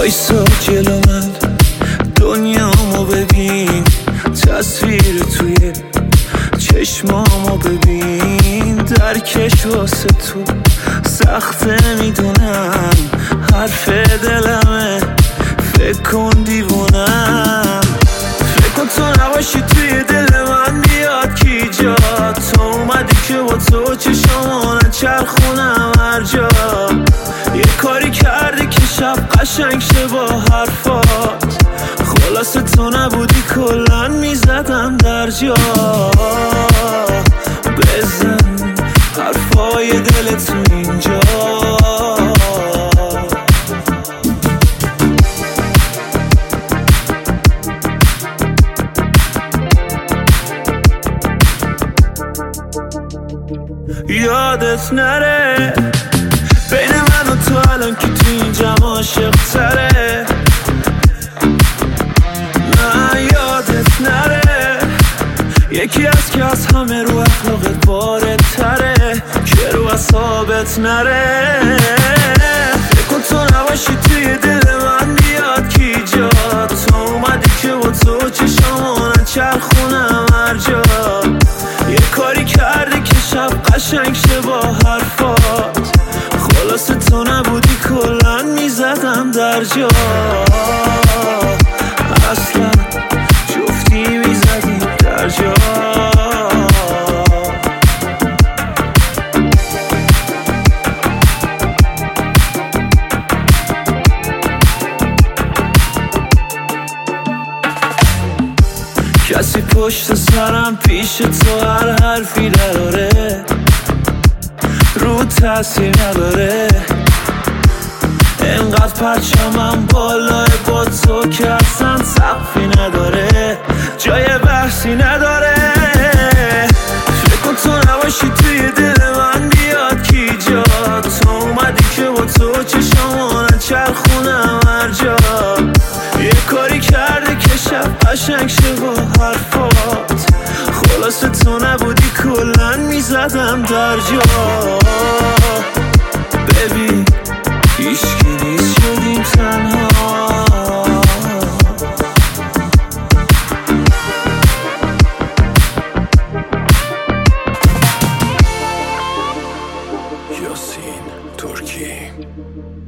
وایسا جلو من، دنیامو ببین، تصویر توی چشمامو ببین. درکش واسه تو سخته میدونم، حرف دلمه، فکر کن دیوونم. فکر کن تو نباشی توی دل من بیاد کی جا. تو اومدی که با تو چشامو نچرخونم هر جا. یه کاری کردی که شب قشنگ شه با حرفات. خلاص تو نبودی کلن میزدم در جا. بزن حرفای دلت تو اینجا. یادت نره بین من و تو الان که تو این جمع عاشق تره. نه یادت نره یکی از که از همه رو اخلاقت بارت تره، که رو اصابت نره. فکر کن تو نباشی توی دل من بیاد کی جا. تو اومدی که با تو چشامو نچرخونم هر جا. یه کاری کردی که شب قشنگ شه با حرفات. خلاص تو نبودی کلن میزدم در جا. اصلا جفتی میزدیم در جا. کسی پشت سرم پیش تو هر حرفی نداره، رو تاثیر نداره. انقدر پرچمم بالای با تو که اصلا سقفی نداره، جای بحثی نداره. فکر کن تو نباشی توی دل من بیاد کی جا. تو اومدی که با تو چشامو نچرخونم هر جا. یه کاری کرده که شب قشنگ شه با حرفات. خلاص تو نبودی کلن میزدم در جا. ببین هیچکی نیست شدیم تنها. یاسین ترکی.